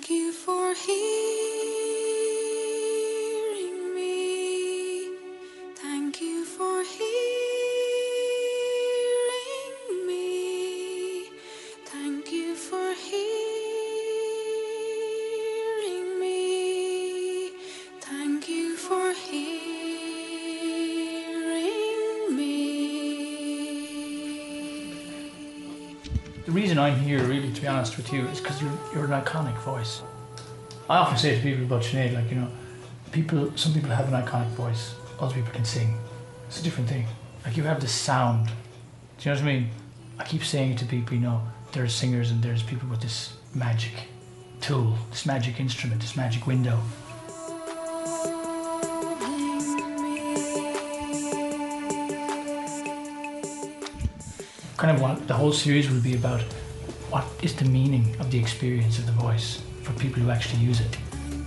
Thank you for hearing me. Thank you for hearing me. Thank you for hearing me. Thank you for hearing me. The reason I'm here, really, to be honest with you, is because you're an iconic voice. I often say to people about Sinead, like, you know, some people have an iconic voice, other people can sing. It's a different thing. Like, you have this sound. Do you know what I mean? I keep saying it to people, you know, there's singers and there's people with this magic tool, this magic instrument, this magic window. Kind of what the whole series will be about, what is the meaning of the experience of the voice for people who actually use it.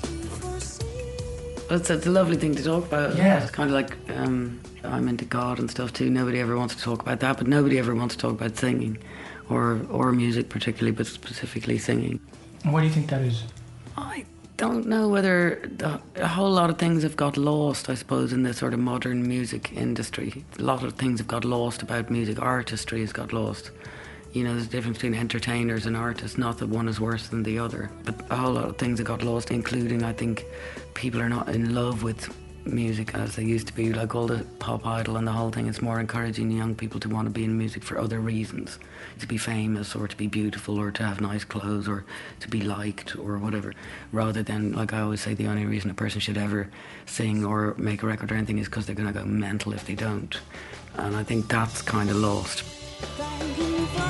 It's a lovely thing to talk about. Yeah. It's kind of like, I'm into God and stuff too. Nobody ever wants to talk about that, but nobody ever wants to talk about singing or music particularly, but specifically singing. And why do you think that is? I don't know whether a whole lot of things have got lost, I suppose, in the sort of modern music industry. A lot of things have got lost about music. Artistry has got lost. You know, there's a difference between entertainers and artists, not that one is worse than the other. But a whole lot of things have got lost, including, I think, people are not in love with music as they used to be. Like all the Pop Idol and the whole thing, it's more encouraging young people to want to be in music for other reasons. To be famous or to be beautiful or to have nice clothes or to be liked or whatever. Rather than, like I always say, the only reason a person should ever sing or make a record or anything is because they're going to go mental if they don't. And I think that's kind of lost. Thank you for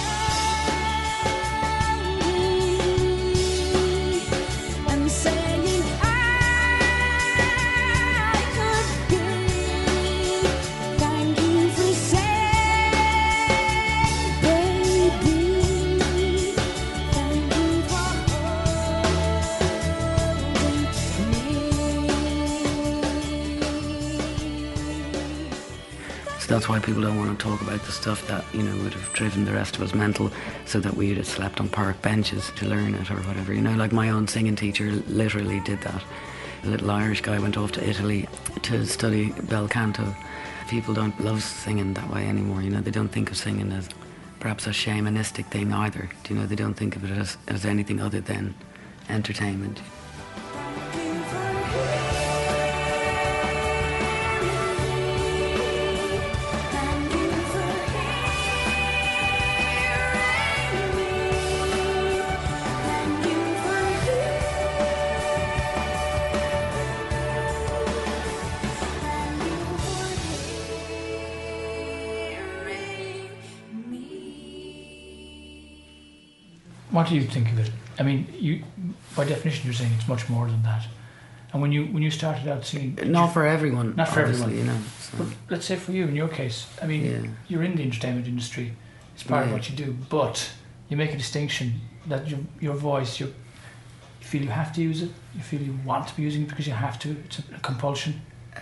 and saying I could be. Thank you for saying, baby. Thank you for holding me. So that's why people don't want to talk about the stuff that, you know, would have driven the rest of us mental, so that we'd have slept on park benches to learn it or whatever. You know, like my own singing teacher literally did that. A little Irish guy went off to Italy to study bel canto. People don't love singing that way anymore, you know. They don't think of singing as perhaps a shamanistic thing either. Do you know, they don't think of it as anything other than entertainment. What do you think of it? I mean, you, by definition, you're saying it's much more than that. And when you started out singing, Not for everyone. Not for everyone. You know. So. But let's say for you, in your case, I mean, Yeah. you're in the entertainment industry. It's part of Yeah. what you do, but you make a distinction that your voice, you feel you have to use it. You feel you want to be using it because you have to. It's a compulsion.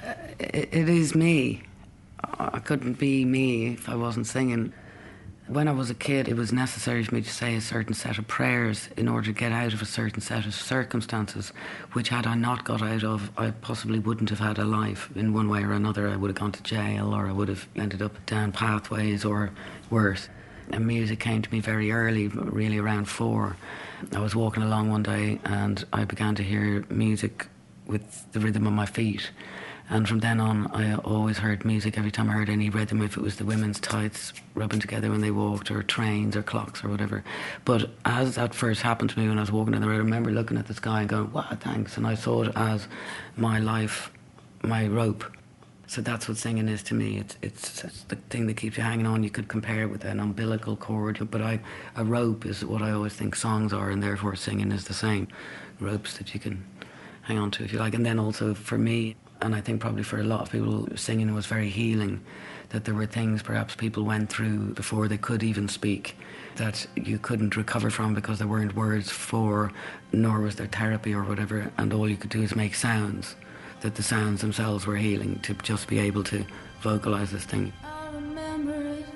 It is me. I couldn't be me if I wasn't singing. When I was a kid, it was necessary for me to say a certain set of prayers in order to get out of a certain set of circumstances, which had I not got out of, I possibly wouldn't have had a life in one way or another. I would have gone to jail, or I would have ended up down pathways or worse. And music came to me very early, really around 4. I was walking along one day and I began to hear music with the rhythm of my feet. And from then on, I always heard music every time I heard any rhythm, if it was the women's tights rubbing together when they walked, or trains or clocks or whatever. But as that first happened to me when I was walking down the road, I remember looking at the sky and going, wow, thanks. And I saw it as my life, my rope. So that's what singing is to me. It's the thing that keeps you hanging on. You could compare it with an umbilical cord, but a rope is what I always think songs are, and therefore singing is the same. Ropes that you can hang on to, if you like. And then also for me, and I think probably for a lot of people, singing was very healing, that there were things perhaps people went through before they could even speak that you couldn't recover from because there weren't words for, nor was there therapy or whatever, and all you could do is make sounds, that the sounds themselves were healing, to just be able to vocalise this thing. I remember it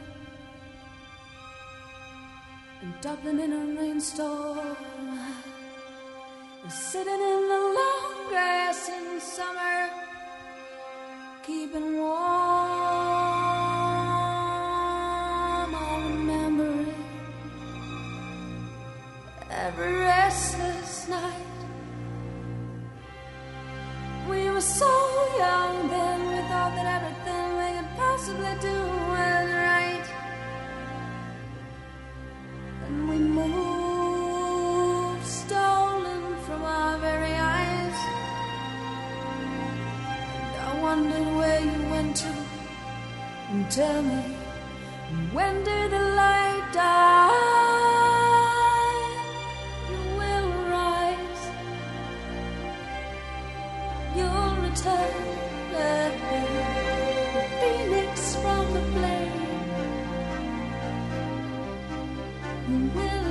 in Dublin in a rainstorm. sitting in the long grass in summer, keeping warm. I remember it every restless night. We were so young then, we thought that everything we could possibly do was right. And we moved, stolen from our very eyes. And I wondered where you went to. And tell me, when did the light die? You will rise. You'll return, the phoenix from the flame. You will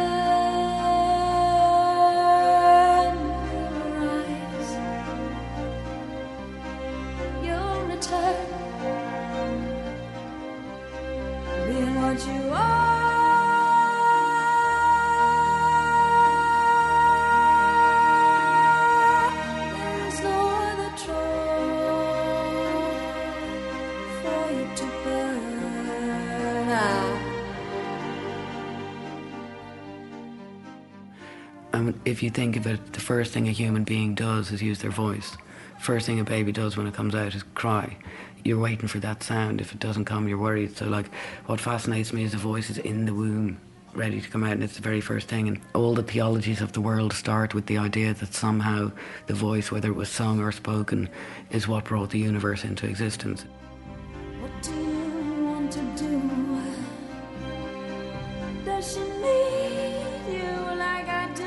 learn, you'll rise. You'll return, being what you are. There's no other Troy for you to burn out. If you think of it, the first thing a human being does is use their voice. First thing a baby does when it comes out is cry. You're waiting for that sound. If it doesn't come, you're worried. So, like, what fascinates me is the voice is in the womb, ready to come out, and it's the very first thing. And all the theologies of the world start with the idea that somehow the voice, whether it was sung or spoken, is what brought the universe into existence. What do you want to do? Does she need you like I do?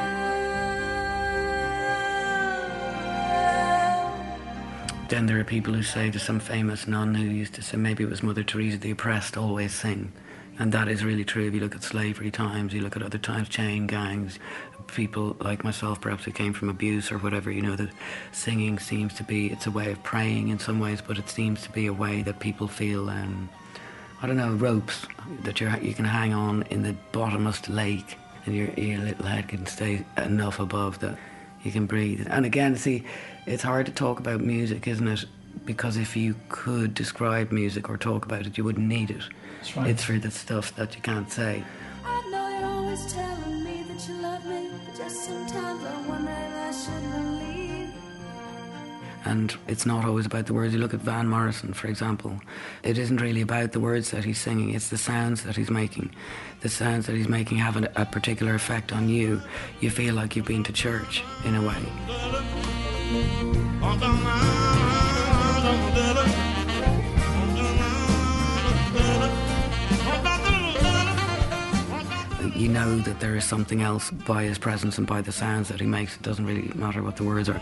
Then there are people who say, there's some famous nun who used to say, maybe it was Mother Teresa, the oppressed always sing. And that is really true. If you look at slavery times, you look at other times, chain gangs, people like myself perhaps who came from abuse or whatever, you know, that singing seems to be, it's a way of praying in some ways, but it seems to be a way that people feel, I don't know, ropes that you can hang on in the bottomless lake, and your little head can stay enough above that you can breathe. And again, see, it's hard to talk about music, isn't it? Because if you could describe music or talk about it, you wouldn't need it. That's right. It's for the stuff that you can't say. I know you're always telling me that you love me, but just sometimes I wonder if I should believe. And it's not always about the words. You look at Van Morrison, for example. It isn't really about the words that he's singing, it's the sounds that he's making. The sounds that he's making have a particular effect on you. You feel like you've been to church, in a way. You know that there is something else by his presence and by the sounds that he makes. It doesn't really matter what the words are.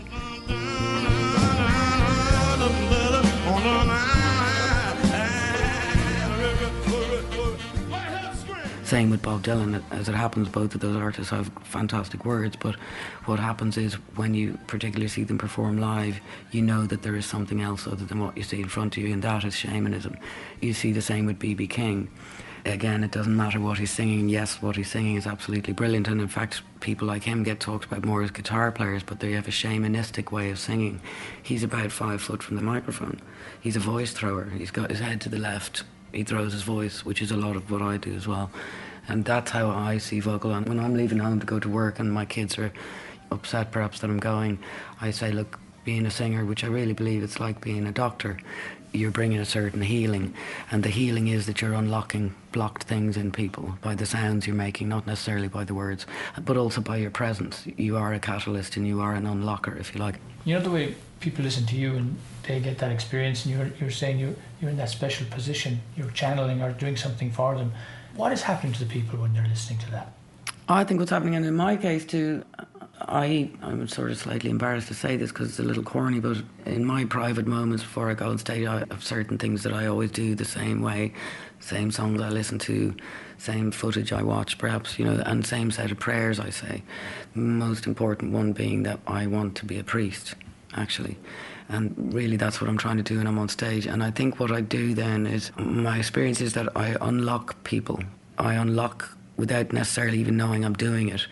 Same with Bob Dylan. As it happens, both of those artists have fantastic words, but what happens is when you particularly see them perform live, you know that there is something else other than what you see in front of you, and that is shamanism. You see the same with B.B. King. Again, it doesn't matter what he's singing. Yes, what he's singing is absolutely brilliant, and in fact, people like him get talked about more as guitar players, but they have a shamanistic way of singing. He's about 5 foot from the microphone. He's a voice thrower. He's got his head to the left. He throws his voice, which is a lot of what I do as well. And that's how I see vocal. And when I'm leaving home to go to work and my kids are upset perhaps that I'm going, I say, look, being a singer, which I really believe it's like being a doctor, you're bringing a certain healing, and the healing is that you're unlocking blocked things in people by the sounds you're making, not necessarily by the words, but also by your presence. You are a catalyst and you are an unlocker, if you like. You know the way people listen to you and they get that experience, and you're saying you're in that special position, you're channeling or doing something for them. What is happening to the people when they're listening to that? I think what's happening, and in my case too, I'm sort of slightly embarrassed to say this because it's a little corny, but in my private moments before I go on stage, I have certain things that I always do the same way, same songs I listen to, same footage I watch perhaps, you know, and same set of prayers I say. Most important one being that I want to be a priest, actually. And really that's what I'm trying to do when I'm on stage. And I think what I do then is, my experience is that I unlock people. I unlock, without necessarily even knowing I'm doing it,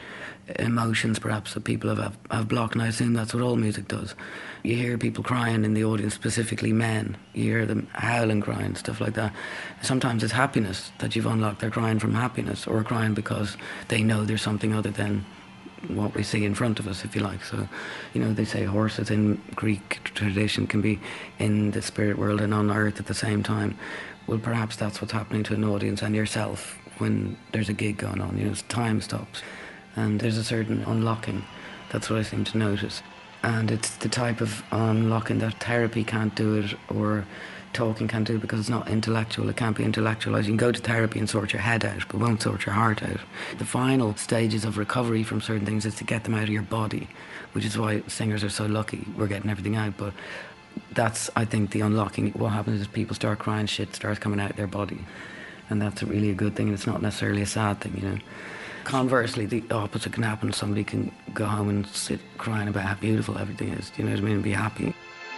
emotions perhaps that people have blocked, and I assume that's what all music does. You hear people crying in the audience, specifically men. You hear them howling, crying, stuff like that. Sometimes it's happiness that you've unlocked. They're crying from happiness, or crying because they know there's something other than what we see in front of us, if you like. So, they say horses in Greek tradition can be in the spirit world and on earth at the same time. Well, perhaps that's what's happening to an audience and yourself when there's a gig going on. Time stops and there's a certain unlocking. That's what I seem to notice. And it's the type of unlocking that therapy can't do it, or talking can't do it, because it's not intellectual. It can't be intellectualised. You can go to therapy and sort your head out, but won't sort your heart out. The final stages of recovery from certain things is to get them out of your body, which is why singers are so lucky. We're getting everything out, but that's, I think, the unlocking. What happens is people start crying, shit starts coming out of their body, and that's really a good thing, and it's not necessarily a sad thing. Conversely, the opposite can happen. Somebody can go home and sit crying about how beautiful everything is, do you know what I mean, and be happy.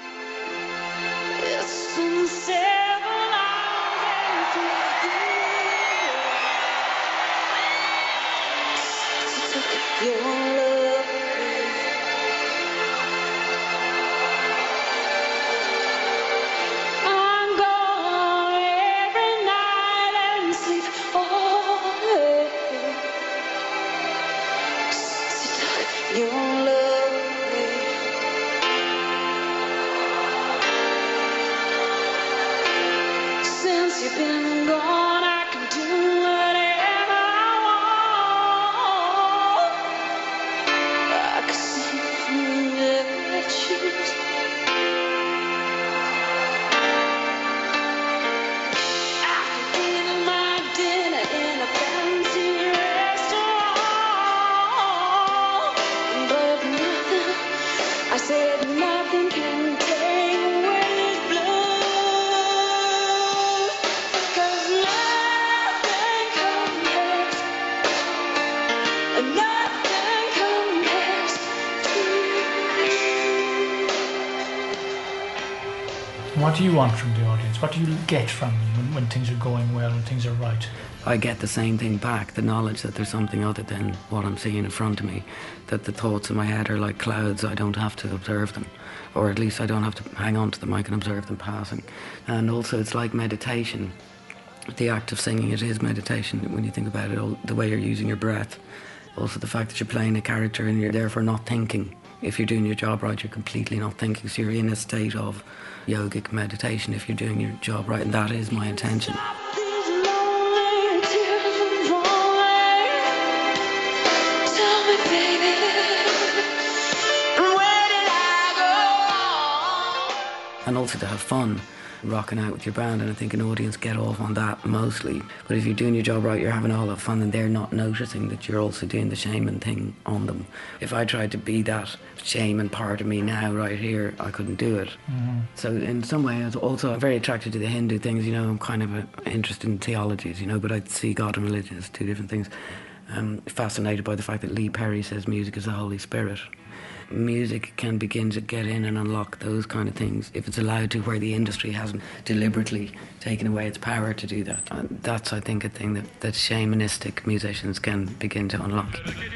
What do you want from the audience? What do you get from them when things are going well, when things are right? I get the same thing back, the knowledge that there's something other than what I'm seeing in front of me, that the thoughts in my head are like clouds. I don't have to observe them, or at least I don't have to hang on to them. I can observe them passing. And also it's like meditation. The act of singing, it is meditation when you think about it, the way you're using your breath. Also the fact that you're playing a character and you're therefore not thinking. If you're doing your job right, you're completely not thinking, so you're in a state of yogic meditation if you're doing your job right, and that is my intention. And also to have fun rocking out with your band, and I think an audience get off on that mostly. But if you're doing your job right, you're having all that fun and they're not noticing that you're also doing the shaman thing on them. If I tried to be that shaman part of me now, right here, I couldn't do it. Mm-hmm. So in some way I was also very attracted to the Hindu things. I'm kind of interested in theologies, but I see God and religion as two different things. I'm fascinated by the fact that Lee Perry says music is the Holy Spirit. Music can begin to get in and unlock those kind of things if it's allowed to, where the industry hasn't deliberately taken away its power to do that. And that's, I think, a thing that shamanistic musicians can begin to unlock.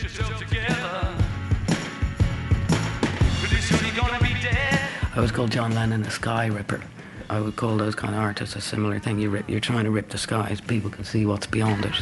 I was called John Lennon a sky ripper. I would call those kind of artists a similar thing. You're trying to rip the skies, people can see what's beyond it.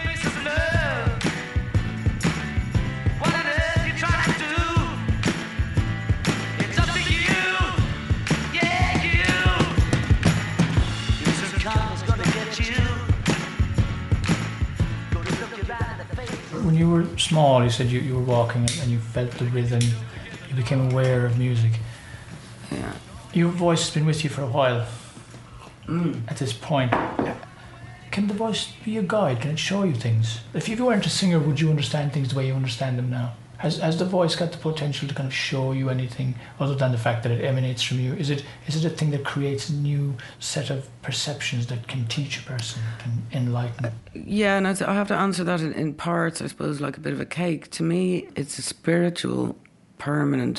When you were small, you said you were walking and you felt the rhythm, you became aware of music. Yeah. Your voice has been with you for a while. At this point. Can the voice be a guide? Can it show you things? If you weren't a singer, would you understand things the way you understand them now? Has the voice got the potential to kind of show you anything other than the fact that it emanates from you? Is it a thing that creates a new set of perceptions that can teach a person, can enlighten? Yeah, and I have to answer that in parts, I suppose, like a bit of a cake. To me, it's a spiritual, permanent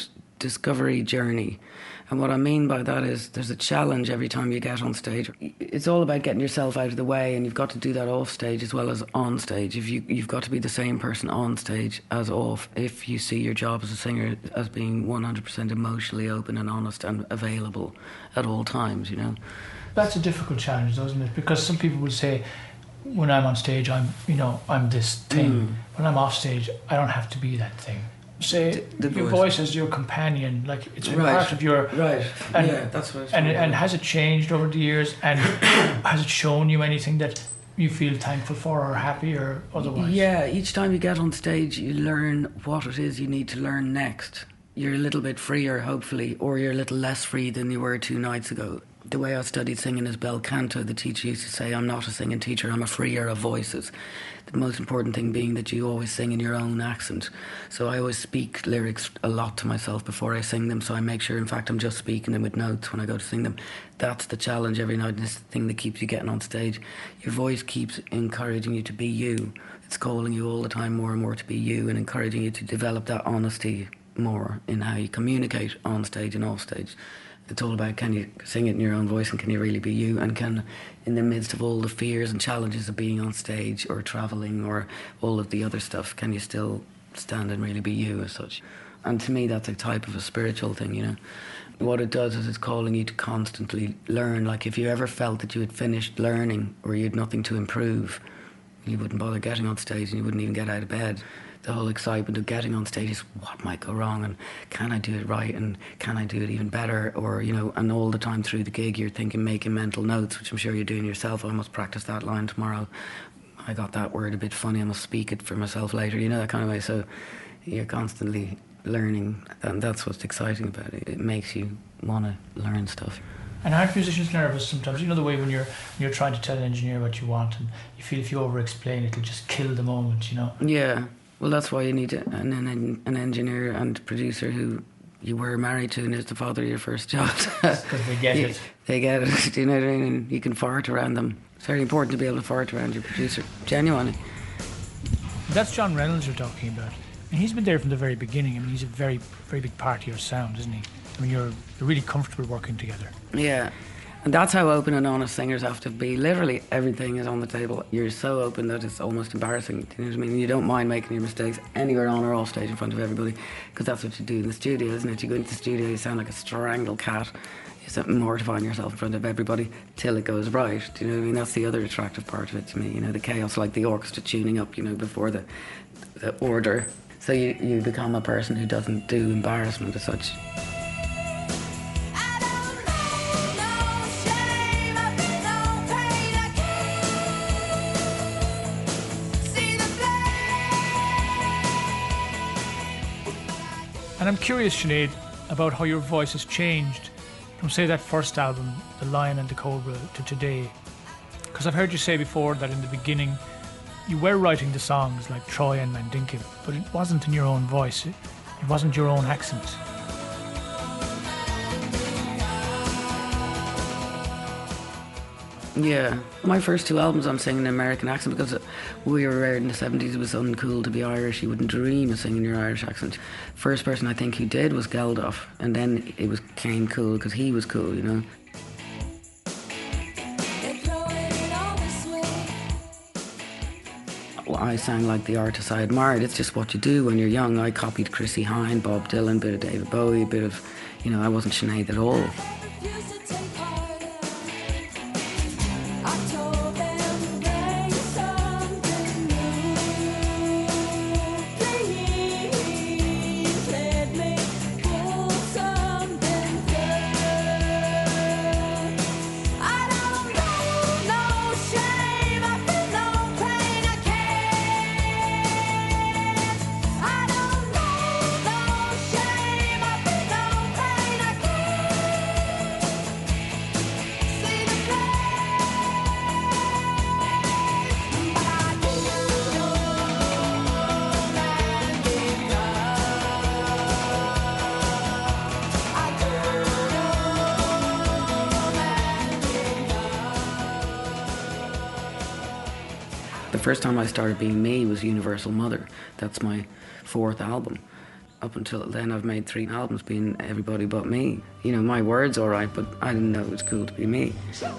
discovery journey. And what I mean by that is there's a challenge every time you get on stage. It's all about getting yourself out of the way, and you've got to do that off stage as well as on stage. If you've got to be the same person on stage as off, if you see your job as a singer as being 100% emotionally open and honest and available at all times, you know. That's a difficult challenge, though, isn't it? Because some people will say, when I'm on stage, I'm this thing. When I'm off stage, I don't have to be that thing. Say your voice is your companion, like it's part of your And, yeah, that's what. And has it changed over the years? And has it shown you anything that you feel thankful for or happy or otherwise? Yeah, each time you get on stage, you learn what it is you need to learn next. You're a little bit freer, hopefully, or you're a little less free than you were 2 nights ago. The way I studied singing is bel canto. The teacher used to say, I'm not a singing teacher, I'm a freer of voices. The most important thing being that you always sing in your own accent. So I always speak lyrics a lot to myself before I sing them, so I make sure, in fact, I'm just speaking them with notes when I go to sing them. That's the challenge every night, and it's the thing that keeps you getting on stage. Your voice keeps encouraging you to be you. It's calling you all the time more and more to be you, and encouraging you to develop that honesty more in how you communicate on stage and off stage. It's all about, can you sing it in your own voice, and can you really be you, and can, in the midst of all the fears and challenges of being on stage or travelling or all of the other stuff, can you still stand and really be you as such? And to me, that's a type of a spiritual thing, you know. What it does is it's calling you to constantly learn. Like if you ever felt that you had finished learning or you had nothing to improve, you wouldn't bother getting on stage and you wouldn't even get out of bed. The whole excitement of getting on stage is what might go wrong, and can I do it right, and can I do it even better, or, you know, and all the time through the gig you're thinking, making mental notes, which I'm sure you're doing yourself. I must practice that line tomorrow. I got that word a bit funny, I must speak it for myself later, you know, that kind of way. So you're constantly learning, and that's what's exciting about it. It makes you want to learn stuff. And aren't musicians nervous sometimes? You know the way when you're trying to tell an engineer what you want, and you feel if you over-explain it'll just kill the moment, you know? Yeah. Well, that's why you need an engineer and producer who you were married to and is the father of your first child. Because they get it. They get it, do you know what I mean? And you can fart around them. It's very important to be able to fart around your producer, genuinely. That's John Reynolds you're talking about. And he's been there from the very beginning. I mean, he's a very, very big part of your sound, isn't he? I mean, you're really comfortable working together. Yeah. And that's how open and honest singers have to be. Literally everything is on the table. You're so open that it's almost embarrassing. Do you know what I mean? You don't mind making your mistakes anywhere on or off stage in front of everybody, because that's what you do in the studio, isn't it? You go into the studio, you sound like a strangled cat. You start mortifying yourself in front of everybody till it goes right. Do you know what I mean? That's the other attractive part of it to me. You know, the chaos, like the orchestra tuning up, you know, before the order. So you become a person who doesn't do embarrassment as such. And I'm curious, Sinead, about how your voice has changed from, say, that first album, The Lion and the Cobra, to today. Because I've heard you say before that in the beginning you were writing the songs like Troy and Mandinkin, but it wasn't in your own voice. It wasn't your own accent. Yeah, my first 2 albums I'm singing an American accent because we were reared in the 70s. It was uncool to be Irish. You wouldn't dream of singing your Irish accent. First person I think who did was Geldof, and then it came cool because he was cool, you know. Well, I sang like the artist I admired. It's just what you do when you're young. I copied Chrissie Hynde, Bob Dylan, a bit of David Bowie, a bit of, you know, I wasn't Sinead at all. The first time I started being me was Universal Mother. That's my 4th album. up until then I've made 3 albums being everybody but me. You know, my word's all right, but I didn't know it was cool to be me.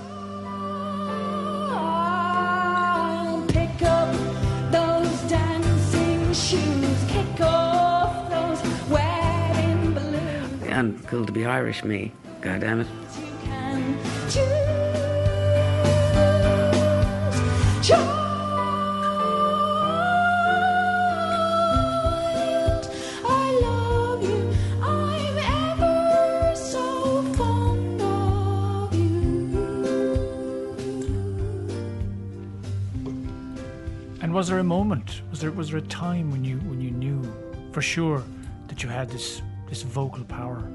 Pick up those dancing shoes, kick off those wedding balloons. And cool to be Irish me, God damn it. You can choose. Was there a moment? Was there a time when you knew for sure that you had this vocal power?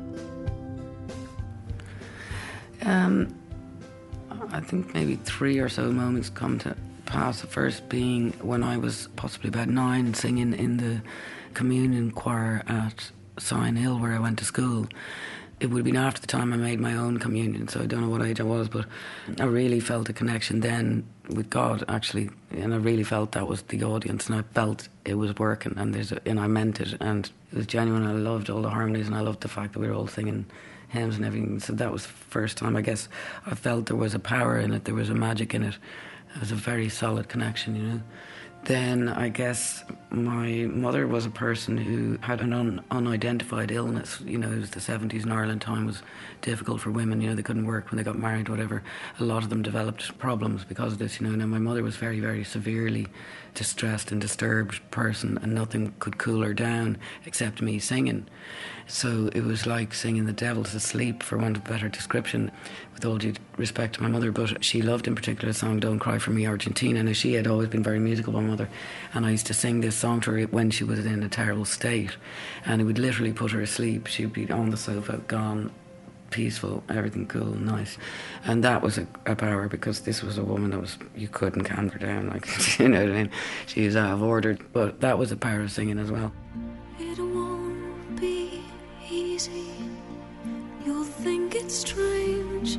I think maybe 3 or so moments come to pass. The first being when I was possibly about 9, singing in the communion choir at Sign Hill, where I went to school. It would have been after the time I made my own communion, so I don't know what age I was, but I really felt a connection then with God, actually, and I really felt that was the audience, and I felt it was working, and I meant it, and it was genuine. I loved all the harmonies, and I loved the fact that we were all singing hymns and everything. So that was the first time, I guess, I felt there was a power in it, there was a magic in it. It was a very solid connection, you know. Then I guess my mother was a person who had an unidentified illness. You know, it was the 70s in Ireland. Time was difficult for women. You know, they couldn't work when they got married, whatever. A lot of them developed problems because of this, you know. Now, my mother was very, very severely distressed and disturbed person, and nothing could cool her down except me singing. So it was like singing the devil to sleep, for want of a better description, with all due respect to my mother. But she loved in particular the song Don't Cry For Me, Argentina. Now, she had always been very musical, my mother, and I used to sing this song to her when she was in a terrible state, and it would literally put her asleep. She'd be on the sofa, gone, peaceful, everything cool and nice. And that was a power, because this was a woman that was, you couldn't calm her down, like, you know what I mean? She was out of order, but that was a power of singing as well. It won't be easy. You'll think it's strange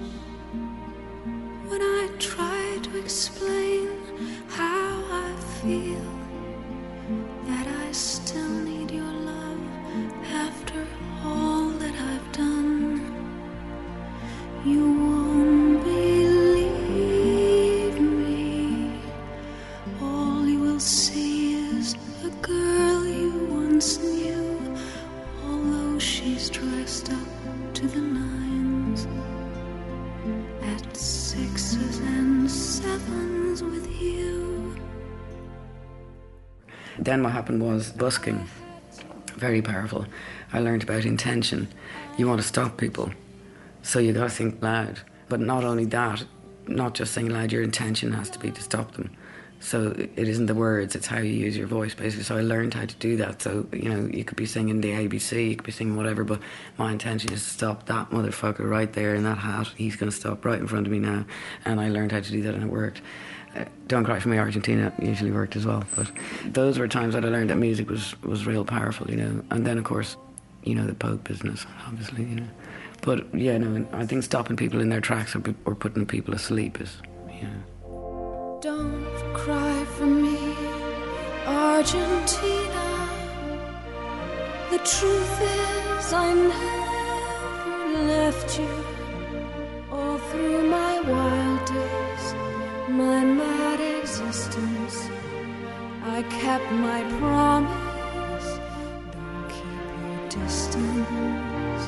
when I try to explain how I feel, that I still need your love after all that I've done. You won't believe me. All you will see is a girl you once knew, although she's dressed up to the nines, at 6s and 7s with you. Then what happened was busking, very powerful. I learned about intention. You want to stop people, so you got to sing loud. But not only that, not just sing loud, your intention has to be to stop them. So it isn't the words, it's how you use your voice, basically. So I learned how to do that. So, you know, you could be singing the ABC, you could be singing whatever, but my intention is to stop that motherfucker right there in that hat. He's going to stop right in front of me now. And I learned how to do that, and it worked. Don't Cry For Me, Argentina usually worked as well. But those were times that I learned that music was real powerful, you know. And then, of course, you know, the Pope business, obviously, you know. But, yeah, no, I think stopping people in their tracks or putting people asleep is, you know. Don't cry for me, Argentina. The truth is I never left you. All through my wild days, my mad existence, I kept my promise. Don't keep your distance.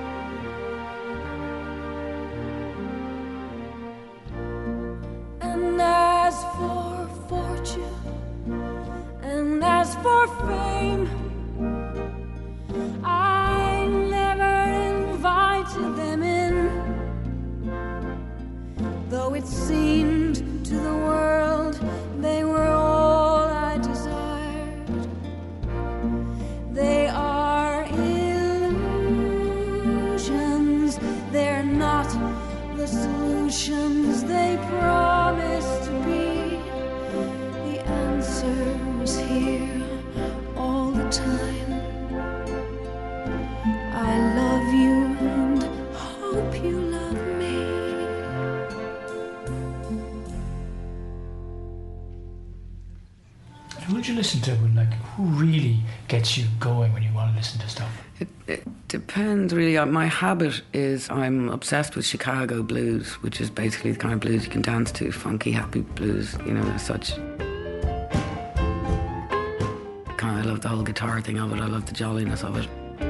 And as for fortune, and as for fame, I never invited them in, though it seemed to the world they were all I desired. They are illusions, they're not the solutions they promise to be. The answer was here all the time. I love you and hope you love me. Who do you listen to? And like, who really gets you going when you want to listen to stuff? It depends really. My habit is I'm obsessed with Chicago blues, which is basically the kind of blues you can dance to, funky, happy blues, you know, as such. I love the whole guitar thing of it. I love the jolliness of it.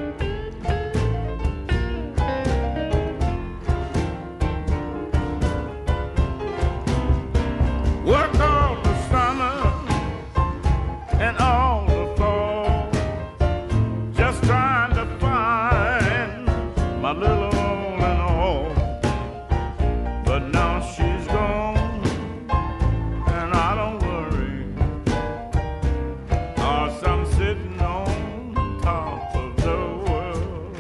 Work all the summer and all the fall, just trying to find my little all in all. But now she's gone, and I don't worry, 'cause I'm sitting on top of the world.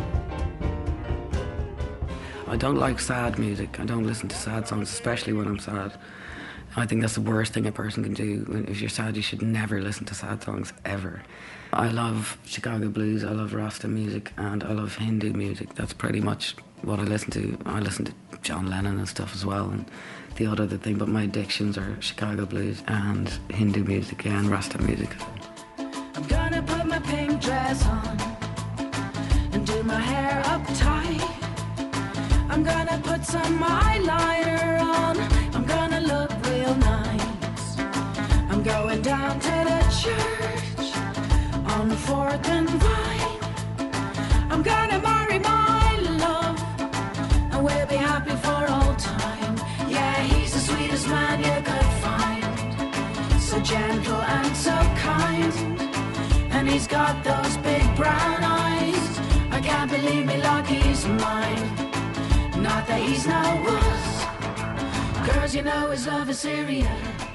I don't like sad music. I don't listen to sad songs, especially when I'm sad. I think that's the worst thing a person can do. If you're sad, you should never listen to sad songs, ever. I love Chicago blues, I love Rasta music, and I love Hindu music. That's pretty much what I listen to. I listen to John Lennon and stuff as well, and the odd other thing, but my addictions are Chicago blues and Hindu music, yeah, and Rasta music. I'm gonna put my pink dress on and do my hair up tight. I'm gonna put some eyeliner on. I'm gonna look real nice. I'm going down to the church on 4th and Vine. I'm gonna marry my love and we'll be happy for all time. Yeah, he's the sweetest man you could find, so gentle and so kind. And he's got those big brown eyes. I can't believe me like he's mine. Not that he's no wuss. Girls, you know his love is serious.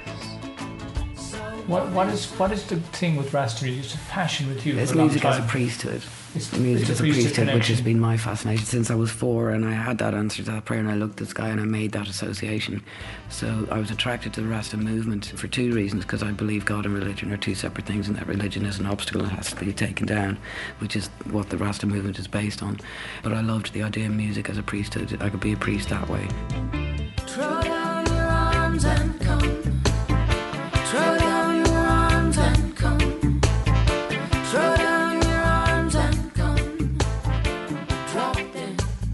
So What is the thing with Rasta music? It's a passion with you. It's for a long music as a time. priesthood. It's Music it's as a priesthood, which has connection. been my fascination since I was 4, and I had that answer to that prayer, and I looked at the sky and I made that association. So I was attracted to the Rasta movement for 2 reasons, because I believe God and religion are 2 separate things, and that religion is an obstacle and has to be taken down, which is what the Rasta movement is based on. But I loved the idea of music as a priesthood. I could be a priest that way. throw down your arms and come. Throw down your arms and come. Throw down your arms and come. Drop them.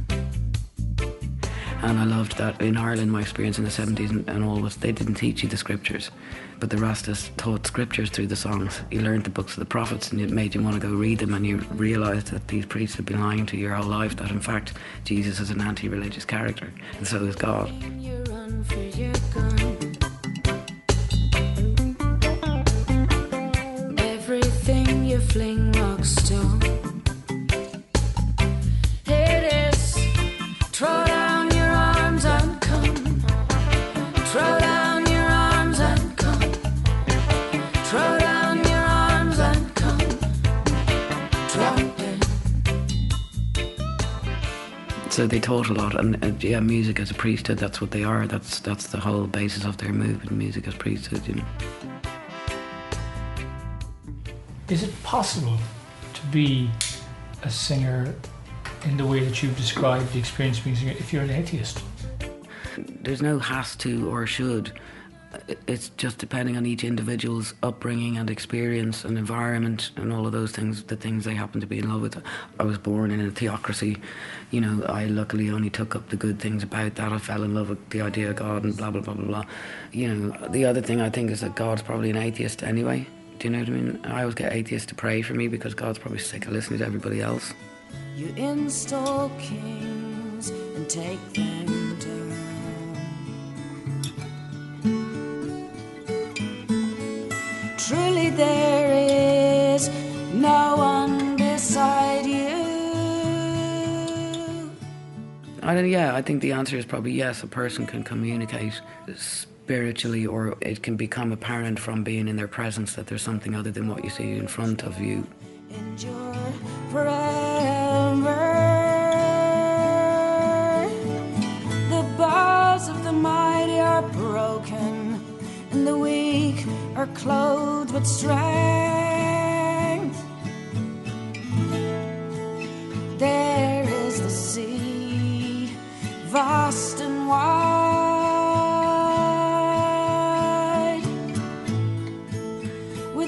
And I loved that in Ireland, my experience in the 70s and all was they didn't teach you the scriptures, but the Rastas taught scriptures through the songs. You learned the books of the prophets and it made you want to go read them, and you realised that these priests had been lying to you your whole life, that in fact Jesus is an anti-religious character, and so is God. You run for your gun. Everything you fling rocks stone. It is throw down your arms and come. Throw down your arms and come. Throw down your arms and come. Drop it. So they taught a lot, and yeah, music as a priesthood, that's what they are. That's the whole basis of their movement, music as priesthood, you know. Is it possible to be a singer in the way that you've described the experience of being a singer if you're an atheist? There's no has to or should. It's just depending on each individual's upbringing and experience and environment and all of those things, the things they happen to be in love with. I was born in a theocracy. You know, I luckily only took up the good things about that. I fell in love with the idea of God and blah, blah, blah, blah, blah. You know, the other thing I think is that God's probably an atheist anyway. Do you know what I mean? I always get atheists to pray for me because God's probably sick of listening to everybody else. You install kings and take them down. Truly there is no one beside you. I think the answer is probably yes. A person can communicate spiritually, or it can become apparent from being in their presence that there's something other than what you see in front of you. Endure forever. The bows of the mighty are broken, and the weak are clothed with strength. There is the sea, vast and wide, with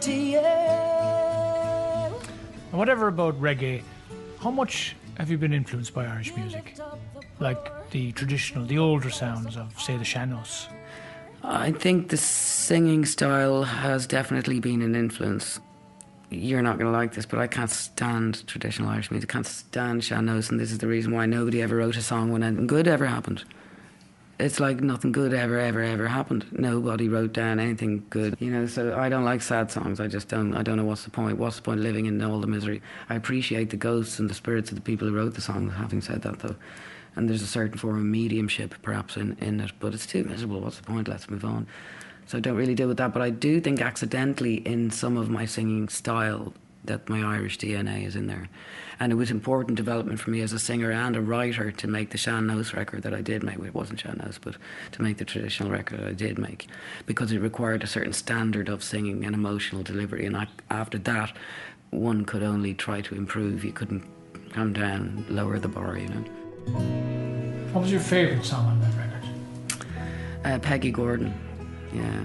yeah. And whatever about reggae, how much have you been influenced by Irish music? Like the traditional, the older sounds of, say, the sean-nós? I think the singing style has definitely been an influence. You're not going to like this, but I can't stand traditional Irish music. I can't stand sean-nós, and this is the reason why nobody ever wrote a song when anything good ever happened. It's like nothing good ever happened. Nobody wrote down anything good, you know, so I don't like sad songs. I don't know what's the point. What's the point of living in all the misery? I appreciate the ghosts and the spirits of the people who wrote the songs, having said that, though. And there's a certain form of mediumship, perhaps, in it, but it's too miserable. What's the point? Let's move on. So I don't really deal with that, but I do think accidentally in some of my singing style that my Irish DNA is in there. And it was important development for me as a singer and a writer to make the sean-nós record that I did make. Well, it wasn't sean-nós, but to make the traditional record that I did make, because it required a certain standard of singing and emotional delivery. And after that, one could only try to improve. You couldn't come down, lower the bar, you know. What was your favourite song on that record? Peggy Gordon, yeah.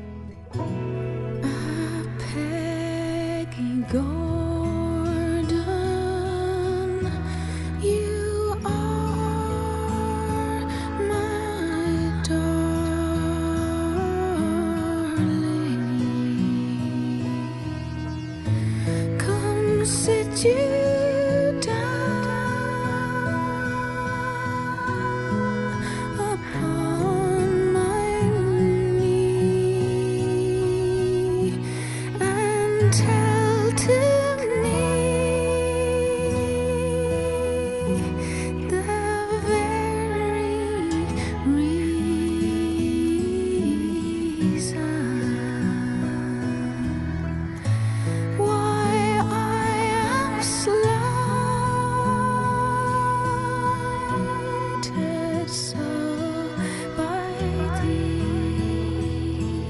Peggy Gordon, you are my darling. Come sit you tell to me the very reason why I am slighted so by thee.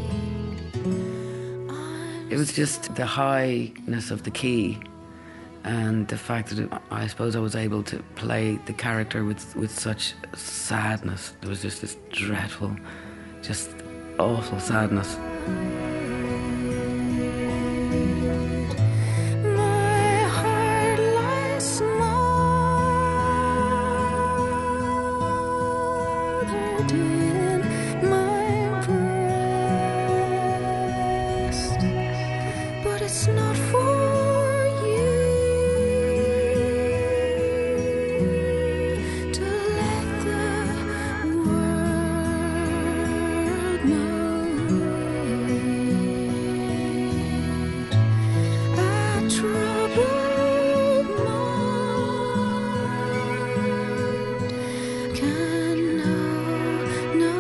It was just the highness of the key and the fact that I suppose I was able to play the character with such sadness. There was just this dreadful, just awful sadness. My heart lies smothered in my breast, but it's not for you to let the world know it. A troubled mind can know no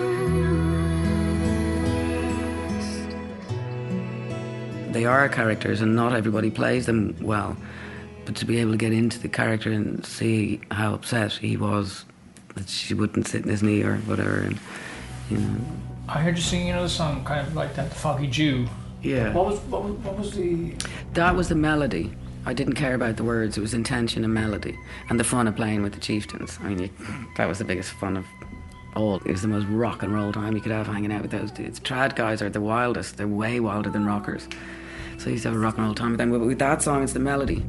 rest. They are characters and not everybody plays them well, but to be able to get into the character and see how upset he was that she wouldn't sit in his knee or whatever, and you know. I heard you singing another song kind of like that, The Foggy Jew. Yeah. What was the... That was the melody. I didn't care about the words. It was intention and melody and the fun of playing with the chieftains. I mean, that was the biggest fun of all. It was the most rock and roll time you could have hanging out with those dudes. Trad guys are the wildest. They're way wilder than rockers. So I used to have a rock and roll time with them. But with that song, it's the melody.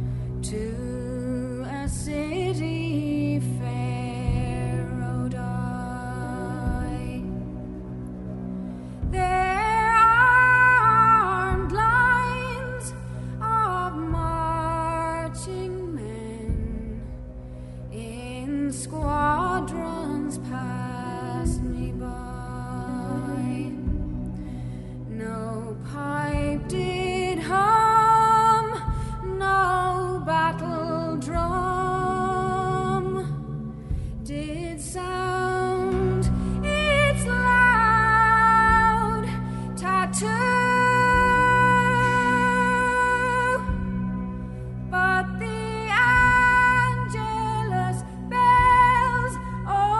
To a city fair rode I. There armed lines of marching men in squadrons passed me by. No pipe did hum, no battle drum did sound its loud tattoo, but the Angelus bells, oh,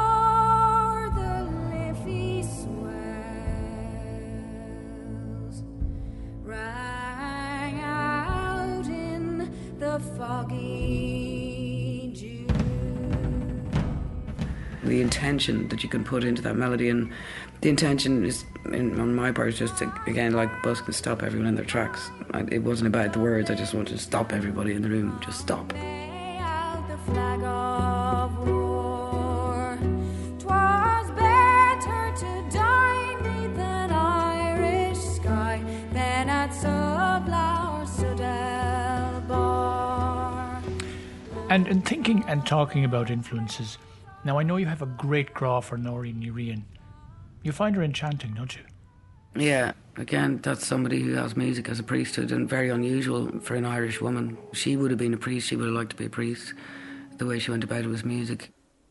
the intention that you can put into that melody, and the intention is, on my part, is just to, again, like busk and stop everyone in their tracks. It wasn't about the words, I just wanted to stop everybody in the room, just stop. Lay out the flag of war. 'Twas better to die 'neath an Irish sky than at Sublime or Sudel Bar. And in thinking and talking about influences, now I know you have a great gra for Noreen Ní Riain. You find her enchanting, don't you? Yeah, again, that's somebody who has music as a priesthood, and very unusual for an Irish woman. She would have been a priest, she would have liked to be a priest. The way she went about it was music.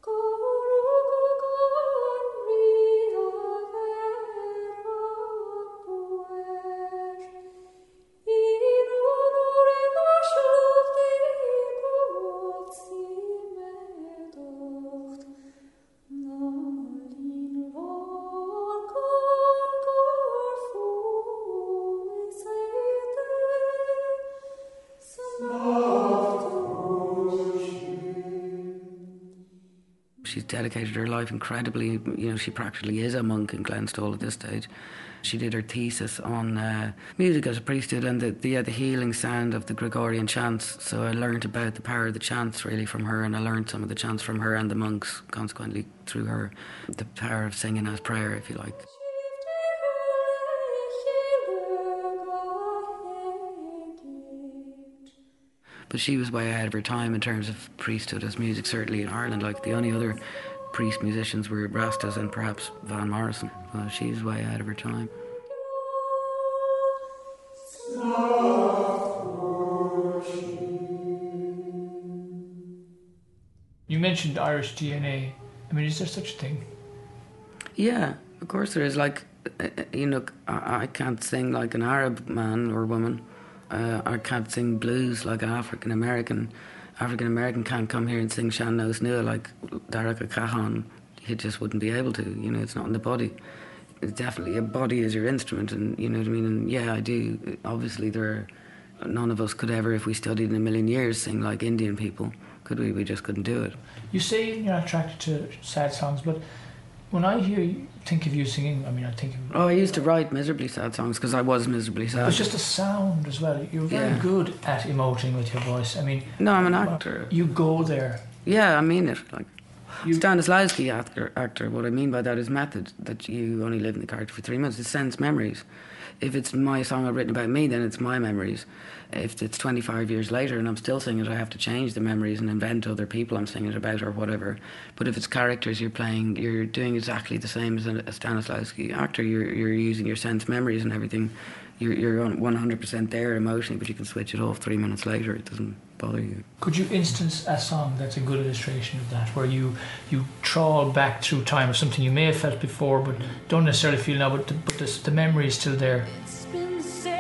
She's dedicated her life incredibly. You know, she practically is a monk in Glenstall at this stage. She did her thesis on music as a priesthood and the healing sound of the Gregorian chants. So I learned about the power of the chants really from her, and I learned some of the chants from her and the monks, consequently through her. The power of singing as prayer, if you like. But she was way ahead of her time in terms of priesthood as music, certainly in Ireland. Like, the only other priest musicians were Rastas and perhaps Van Morrison. She was way ahead of her time. You mentioned Irish DNA. I mean, is there such a thing? Yeah, of course there is. Like, you know, I can't sing like an Arab man or woman. I can't sing blues like an African American. African American can't come here and sing Sean Knows Nua like Darragh Cahan. He just wouldn't be able to. You know, it's not in the body. It's definitely, your body is your instrument, and you know what I mean. And yeah, I do. Obviously, none of us could ever, if we studied in a million years, sing like Indian people. Could we? We just couldn't do it. You say you're not attracted to sad songs, but when I think of you singing, I mean, I think of... I used to write miserably sad songs because I was miserably sad. It's just a sound as well. You're very good at emoting with your voice. I mean... No, I'm an actor. You go there. Yeah, I mean it. Like, Stanislavski actor, what I mean by that is method, that you only live in the character for 3 minutes. It sends memories. If it's my song I've written about me, then it's my memories. If it's 25 years later and I'm still singing it, I have to change the memories and invent other people I'm singing it about or whatever. But if it's characters you're playing, you're doing exactly the same as a Stanislavski actor. You're using your sense memories and everything. You're 100% there emotionally, but you can switch it off 3 minutes later. It doesn't bother you. Could you instance a song that's a good illustration of that, where you trawl back through time of something you may have felt before but don't necessarily feel now, but the memory is still there? It's been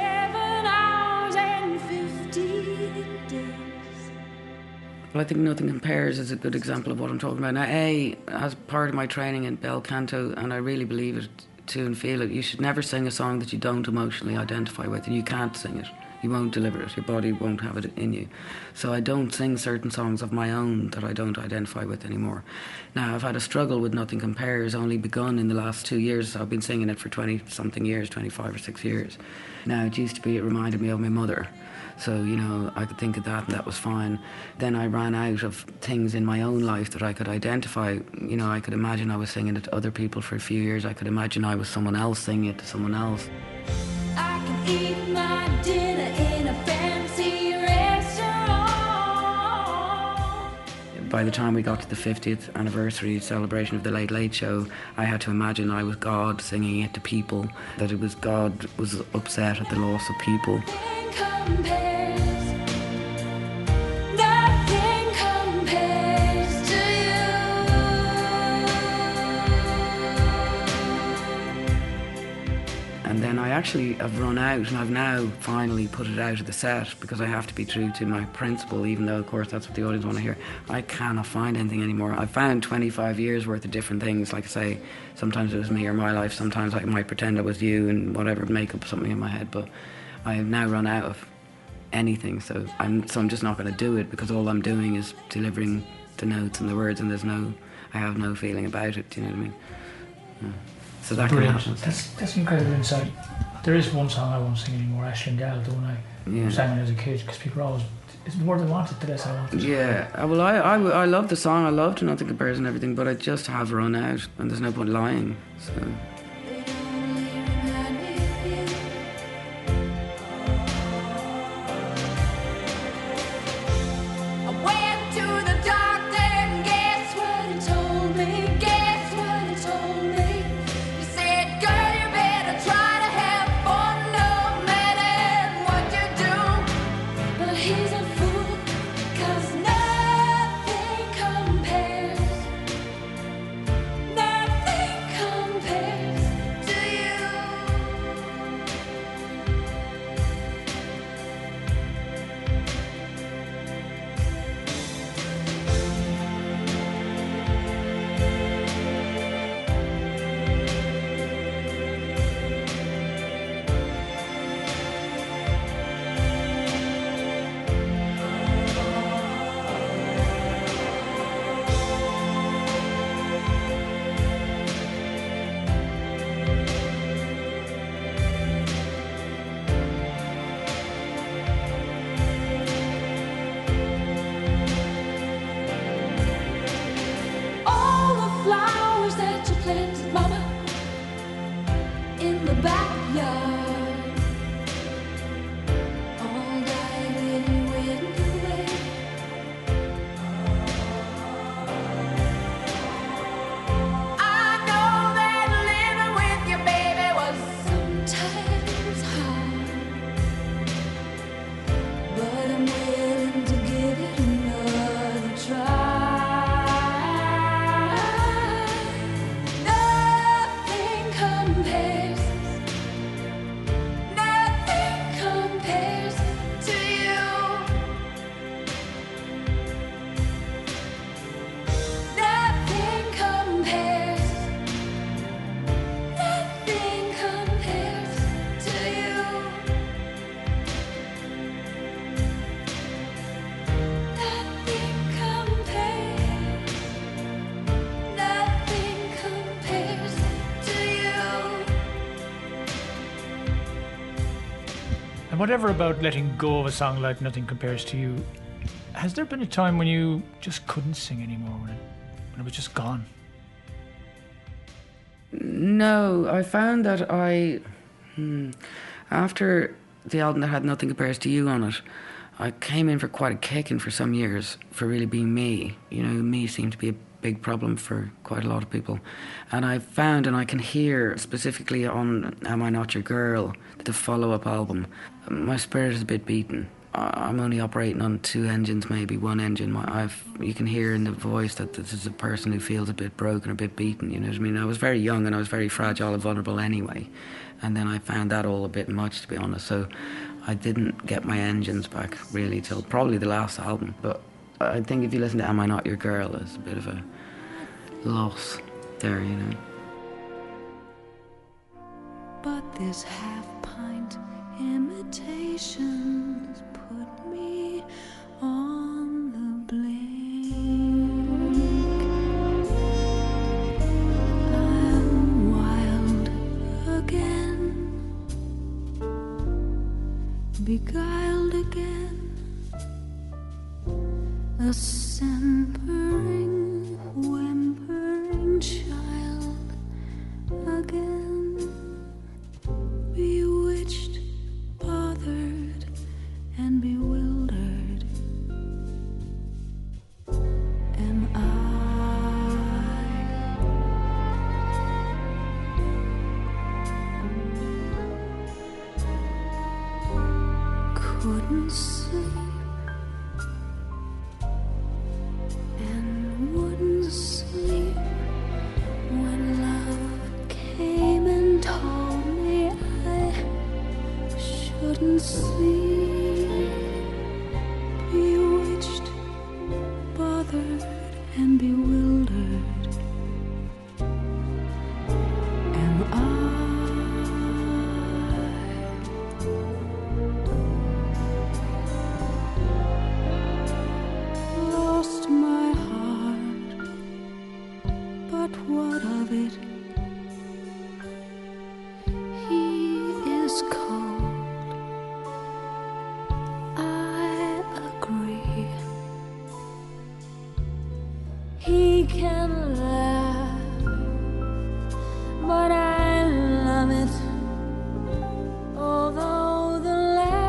7 hours and 50 days. Well, I think Nothing Compares is a good example of what I'm talking about. Now, as part of my training in bel canto, and I really believe it too and feel it, you should never sing a song that you don't emotionally identify with, and you can't sing it. You won't deliver it. Your body won't have it in you. So I don't sing certain songs of my own that I don't identify with anymore. Now, I've had a struggle with Nothing Compares, only begun in the last 2 years. So I've been singing it for 20-something years, 25 or 6 years. Now, it reminded me of my mother. So, you know, I could think of that and that was fine. Then I ran out of things in my own life that I could identify. You know, I could imagine I was singing it to other people for a few years. I could imagine I was someone else singing it to someone else. I can eat my dinner in a fancy restaurant. By the time we got to the 50th anniversary celebration of the Late Late Show, I had to imagine I was God singing it to people, that it was God was upset at the loss of people. Nothing compares to you. And then I actually have run out, and I've now finally put it out of the set because I have to be true to my principle, even though of course that's what the audience want to hear. I cannot find anything anymore. I've found 25 years worth of different things. Like I say, sometimes it was me or my life, sometimes I might pretend I was you and whatever, make up something in my head, but I have now run out of anything, so I'm just not going to do it, because all I'm doing is delivering the notes and the words, and I I have no feeling about it. Do you know what I mean? Yeah. So that can Brilliant. happen. That's incredible insight. There is one song I won't sing anymore, Ashley and Gal, the one I sang when I was a kid, because people are always, it's more than wanted, the less I want it. Yeah, well, I love the song. I love to Nothing Compares and everything, but I just have run out, and there's no point lying. So. And whatever about letting go of a song like Nothing Compares to You, has there been a time when you just couldn't sing anymore, when it was just gone? No, I found that after the album that had Nothing Compares to You on it, I came in for quite a kicking for some years for really being me. You know, me seemed to be a big problem for quite a lot of people. And I found, and I can hear specifically on Am I Not Your Girl, the follow-up album, my spirit is a bit beaten. I'm only operating on 2 engines, maybe 1 engine. You can hear in the voice that this is a person who feels a bit broken, a bit beaten, you know what I mean? I was very young and I was very fragile and vulnerable anyway. And then I found that all a bit much, to be honest. So I didn't get my engines back really till probably the last album. But I think if you listen to Am I Not Your Girl, it's a bit of a loss there, you know. But this half-pint imitations put me on the blink. I'm wild again, beguiled again, a simpering, whimpering child again, bewitched, bothered, and bewildered. Am couldn't sleep and wouldn't sleep when love came and told me I shouldn't sleep. Bewitched, bothered, and bewildered. Am lost my heart He can laugh, but I love it. Although the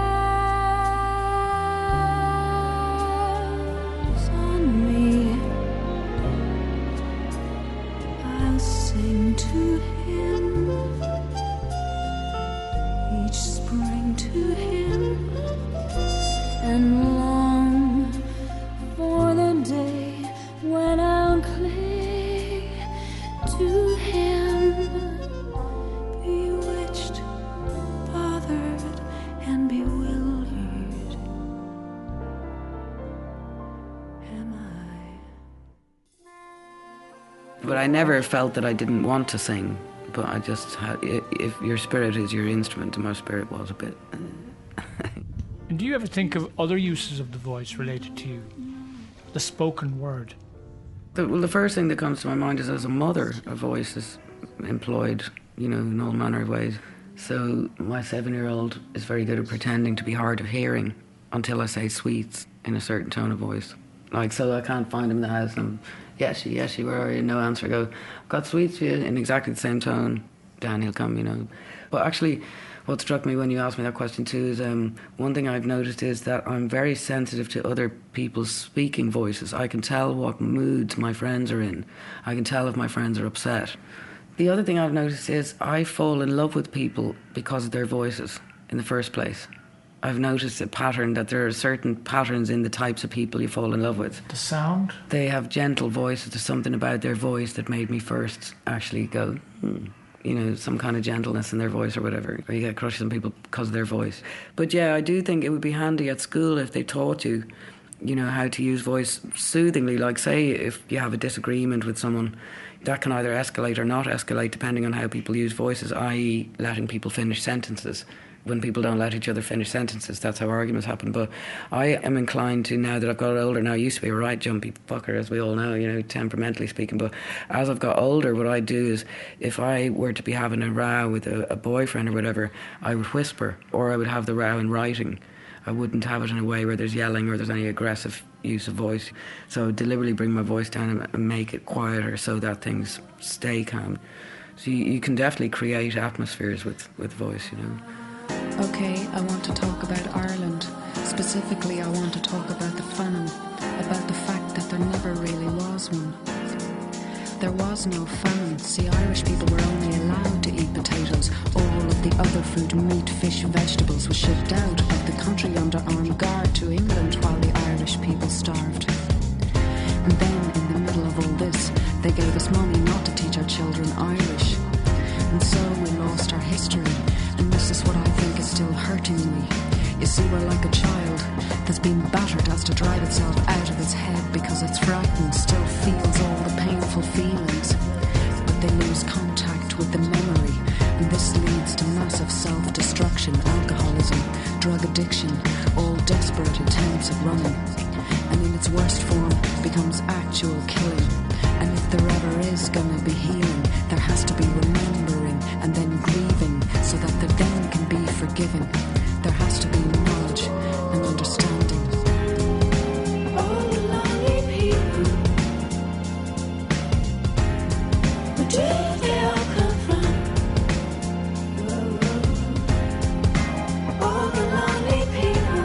laughs on me, I'll sing to him each spring to him, and long for the day when I'll cling to him, bewitched, bothered, and bewildered. Am I? But I never felt that I didn't want to sing. But I just had, if your spirit is your instrument, and my spirit was a bit. And do you ever think of other uses of the voice related to you? The spoken word. Well, the first thing that comes to my mind is as a mother, a voice is employed, in all manner of ways. So my 7-year-old is very good at pretending to be hard of hearing until I say sweets in a certain tone of voice. Like, so I can't find him in the house and Yeshi, where are you? No answer. I go, I've got sweets for you, in exactly the same tone. Dan, he'll come, But actually, what struck me when you asked me that question too is one thing I've noticed is that I'm very sensitive to other people's speaking voices. I can tell what moods my friends are in. I can tell if my friends are upset. The other thing I've noticed is I fall in love with people because of their voices in the first place. I've noticed a pattern that there are certain patterns in the types of people you fall in love with. The sound? They have gentle voices. There's something about their voice that made me first actually go, some kind of gentleness in their voice or whatever. Or you get crushes on people because of their voice. But yeah, I do think it would be handy at school if they taught you, how to use voice soothingly. Like, say, if you have a disagreement with someone, that can either escalate or not escalate depending on how people use voices, i.e. letting people finish sentences. When people don't let each other finish sentences, that's how arguments happen. But I am inclined to, now that I've got older, now I used to be a right jumpy fucker, as we all know, temperamentally speaking, but as I've got older, what I do is, if I were to be having a row with a boyfriend or whatever, I would whisper, or I would have the row in writing. I wouldn't have it in a way where there's yelling or there's any aggressive use of voice. So I would deliberately bring my voice down and make it quieter so that things stay calm. So you can definitely create atmospheres with voice, Okay, I want to talk about Ireland. Specifically, I want to talk about the famine, about the fact that there never really was one. There was no famine. See, Irish people were only allowed to eat potatoes. All of the other food, meat, fish, vegetables, was shipped out of the country under armed guard to England while the Irish people starved. And then, in the middle of all this, they gave us money not to teach our children Irish. And so we lost our history. And this is what I think is still hurting me. You see, we're like a child that's been battered, has to drive itself out of its head because it's frightened, still feels all the painful feelings. But they lose contact with the memory, and this leads to massive self-destruction, alcoholism, drug addiction, all desperate attempts at running. And in its worst form becomes actual killing. And if there ever is gonna be healing, there has to be remembering and then grieving so that there then can be forgiving. There has to be knowledge and understanding. All the lonely people, where did they all come from? All the lonely people,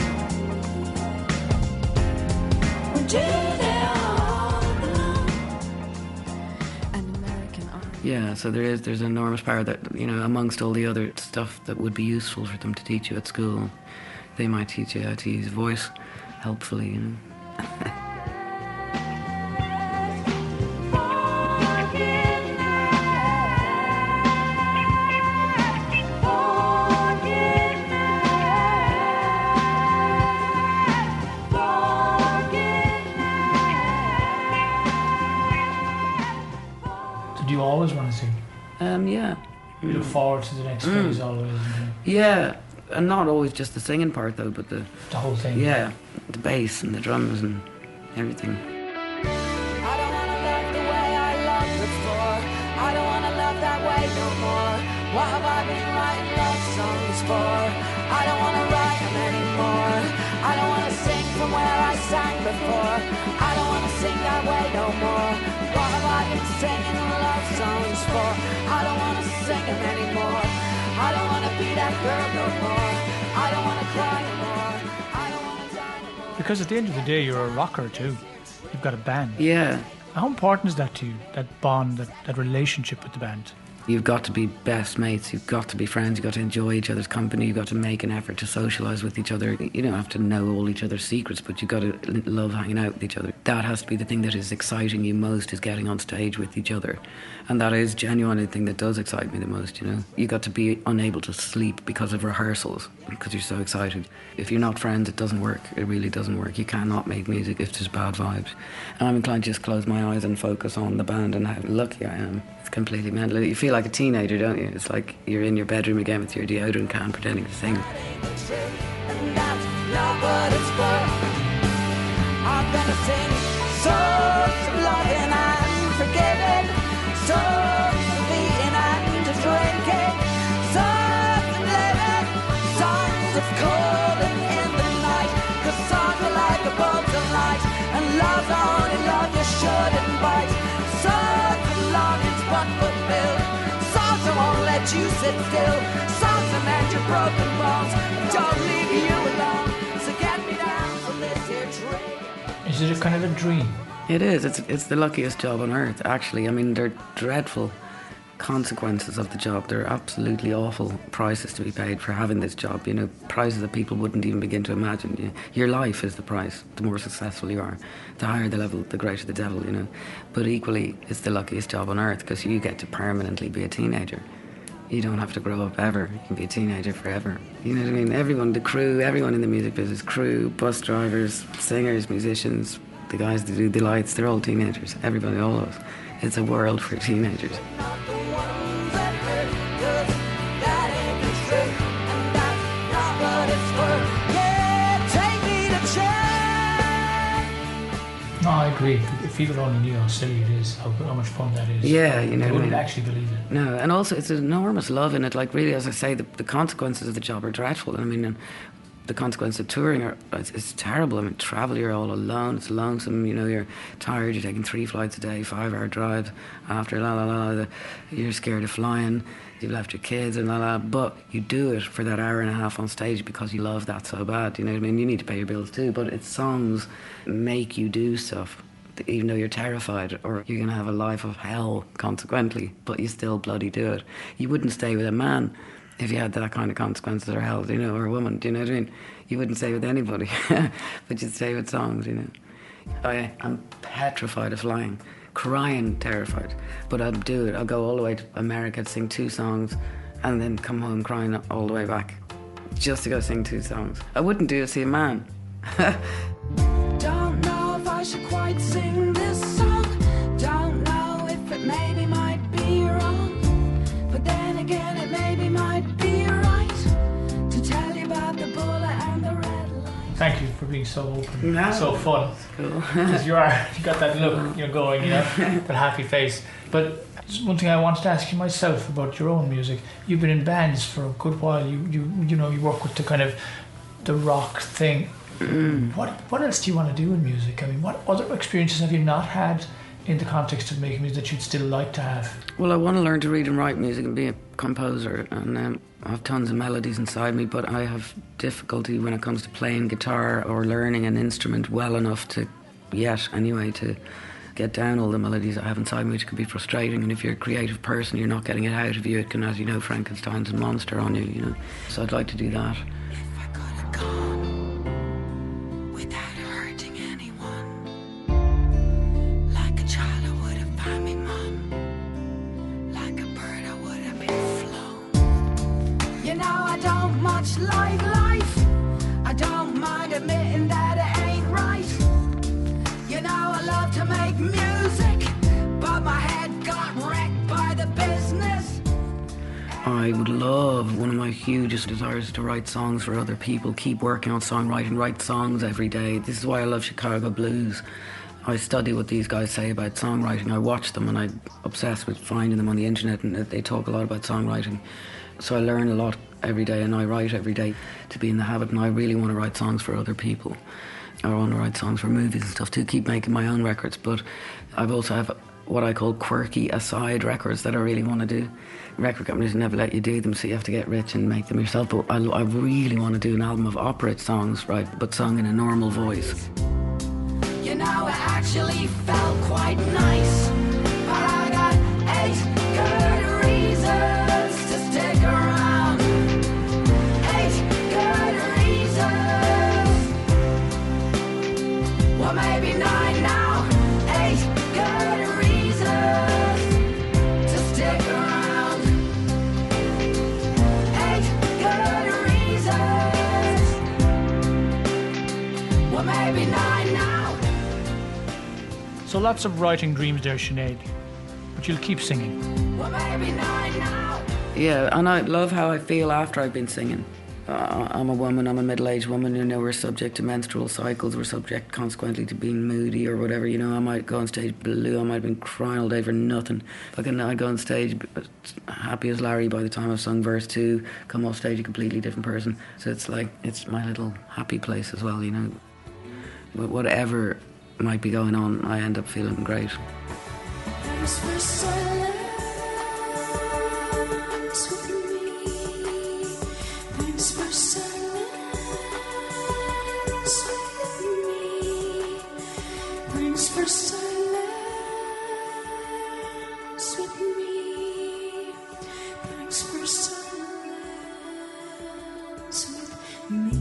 where did they all belong? An American army. Yeah, so there's an enormous power that, amongst all the other stuff that would be useful for them to teach you at school, they might teach you how to use voice helpfully, Did you always want to sing? Yeah. You look forward to the next phase always, Yeah, and not always just the singing part though, but the whole thing. yeah, the bass and the drums and everything. I don't wanna love the way I loved before. I don't wanna love that way no more. What have I been writing love songs for? I don't wanna write them anymore. I don't wanna sing from where I sang before. I don't wanna sing that way no more. What have I been singing love songs for? I don't wanna sing them anymore. I don't wanna be that girl no more. I don't wanna cry no more. I don't wanna die no more. Because at the end of the day, you're a rocker too. You've got a band. Yeah. How important is that to you, that bond, that relationship with the band? You've got to be best mates, you've got to be friends, you've got to enjoy each other's company, you've got to make an effort to socialise with each other. You don't have to know all each other's secrets, but you've got to love hanging out with each other. That has to be the thing that is exciting you most, is getting on stage with each other. And that is genuinely the thing that does excite me the most, you know. You've got to be unable to sleep because of rehearsals, because you're so excited. If you're not friends, it doesn't work. It really doesn't work. You cannot make music if there's bad vibes. And I'm inclined to just close my eyes and focus on the band and how lucky I am. It's completely mental. You feel like a teenager, don't you? It's like you're in your bedroom again with your deodorant can pretending to sing. And that's not what it's for. I'm gonna sing songs of loving and forgiving, songs of eating and of drinking, songs of living, songs of calling in the night. 'Cause songs are like a bolt of light, and love's the only love you shouldn't bite. Songs of longings but fulfilled, songs that won't let you sit still, songs that mend your broken bones, don't leave you alone. So get me down from this here tree. Is it a kind of a dream? It is. It's the luckiest job on earth, actually. I mean, they're dreadful consequences of the job. They're absolutely awful prices to be paid for having this job. You know, prices that people wouldn't even begin to imagine. Your life is the price. The more successful you are, the higher the level, the greater the devil, you know. But equally, it's the luckiest job on earth because you get to permanently be a teenager. You don't have to grow up ever. You can be a teenager forever. You know what I mean? Everyone, the crew, everyone in the music business, crew, bus drivers, singers, musicians, the guys that do the lights, they're all teenagers. Everybody, all of us. It's a world for teenagers. Not the ones that hurt, 'cause that ain't the truth, and that's not what it's for. Yeah, take me to church. No, I agree. If people only knew how silly it is, how much fun that is. Yeah, you know They what I wouldn't mean? actually believe it. No, and also it's an enormous love in it. Like, really, as I say, the consequences of the job are dreadful. I mean, the consequences of touring it's terrible. I mean, travel, you're all alone, it's lonesome, you know, you're tired, you're taking 3 flights a day, 5-hour drives after you're scared of flying, you've left your kids and but you do it for that hour and a half on stage because you love that so bad, you know what I mean? You need to pay your bills too, but it's songs make you do stuff even though you're terrified, or you're going to have a life of hell consequently, but you still bloody do it. You wouldn't stay with a man if you had that kind of consequences or hell, you know, or a woman, do you know what I mean? You wouldn't stay with anybody, but you'd stay with songs, you know. I'm petrified of flying, crying, terrified, but I'll do it. I'll go all the way to America to sing 2 songs and then come home crying all the way back just to go sing 2 songs. I wouldn't do it to see a man. Don't know if I should quite sing this song. Don't know if it maybe might be wrong. But then again, it maybe might be right to tell you about the bullet and the red light. Thank you for being so open, No. so fun. Cool. Because you got that look, you're going, you know, that happy face. But one thing I wanted to ask you myself about your own music. You've been in bands for a good while. You know, you work with the kind of the rock thing. What else do you want to do in music? I mean, what other experiences have you not had in the context of making music that you'd still like to have? Well, I want to learn to read and write music and be a composer, and I have tons of melodies inside me, but I have difficulty when it comes to playing guitar or learning an instrument well enough to get down all the melodies I have inside me, which can be frustrating. And if you're a creative person, you're not getting it out of you, it can, as you know, Frankenstein's a monster on you, you know. So I'd like to do that. If I could have gone without hurting anyone, like a child I would have found me mum, like a bird I would have been flown. You know I don't much like life. I don't mind admitting that it ain't right. You know I love to make music, but my head got wrecked by the business. I would love, one of my hugest desires is to write songs for other people, keep working on songwriting, write songs every day. This is why I love Chicago Blues. I study what these guys say about songwriting. I watch them and I'm obsessed with finding them on the internet, and they talk a lot about songwriting. So I learn a lot every day and I write every day to be in the habit, and I really want to write songs for other people. I want to write songs for movies and stuff too, keep making my own records, but I also have what I call quirky aside records that I really want to do. Record companies never let you do them, so you have to get rich and make them yourself, but I really want to do an album of opera songs, right, but sung in a normal voice. You know, it actually felt quite nice, but I got 8 good reasons to stick around. 8 good reasons. Well, maybe 9 now. 8 good reasons to stick around. 8 good reasons. Well, maybe 9 now. So lots of writing dreams there, Sinead, but you'll keep singing. Well, maybe 9 now. Yeah, and I love how I feel after I've been singing. I'm a woman, I'm a middle-aged woman, you know, we're subject to menstrual cycles, we're subject consequently to being moody or whatever, you know. I might go on stage blue, I might have been crying all day for nothing. I'd go on stage happy as Larry by the time I've sung verse 2, come off stage a completely different person. So it's like, it's my little happy place as well, you know. But whatever might be going on, I end up feeling great. Thanks for silence with me. Thanks for silence with me. Thanks for silence with me. Thanks for silence with me.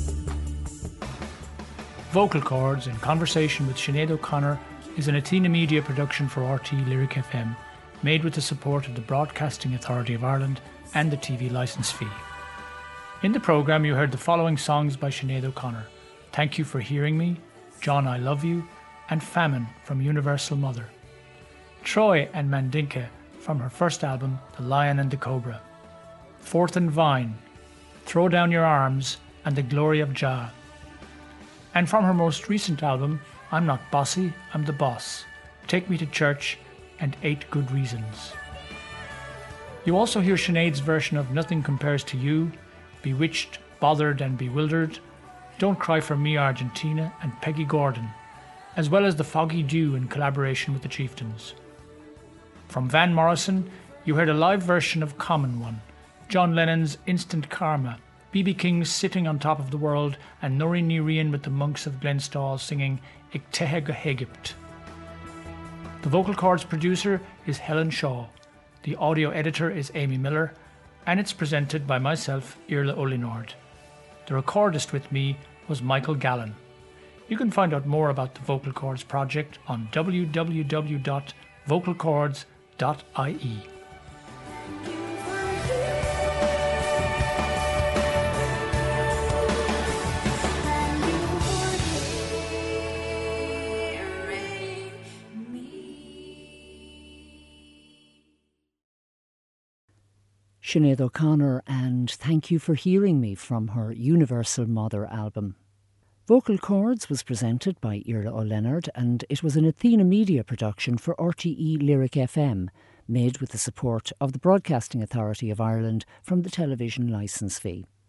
Vocal Chords in Conversation with Sinead O'Connor is an Athena Media production for RTÉ Lyric FM, made with the support of the Broadcasting Authority of Ireland and the TV licence fee. In the programme you heard the following songs by Sinead O'Connor: Thank You for Hearing Me, John I Love You, and Famine from Universal Mother. Troy and Mandinka from her first album, The Lion and the Cobra. Fourth and Vine, Throw Down Your Arms, and The Glory of Jah. And from her most recent album, I'm Not Bossy, I'm the Boss, Take Me to Church, and 8 Good Reasons. You also hear Sinead's version of Nothing Compares to You, Bewitched, Bothered and Bewildered, Don't Cry for Me Argentina, and Peggy Gordon, as well as The Foggy Dew in collaboration with the Chieftains. From Van Morrison, you heard a live version of Common One, John Lennon's Instant Karma, B.B. King's Sitting on Top of the World, and Noreen Nirian with the Monks of Glenstall singing Ich Teheg Hegipt. The Vocal Chords producer is Helen Shaw. The audio editor is Amy Miller, and it's presented by myself, Irla Olinord. The recordist with me was Michael Gallen. You can find out more about the Vocal Chords project on www.vocalchords.ie. Sinead O'Connor and Thank You for Hearing Me from her Universal Mother album. Vocal Chords was presented by Irla O'Leonard and it was an Athena Media production for RTÉ Lyric FM, made with the support of the Broadcasting Authority of Ireland from the television licence fee.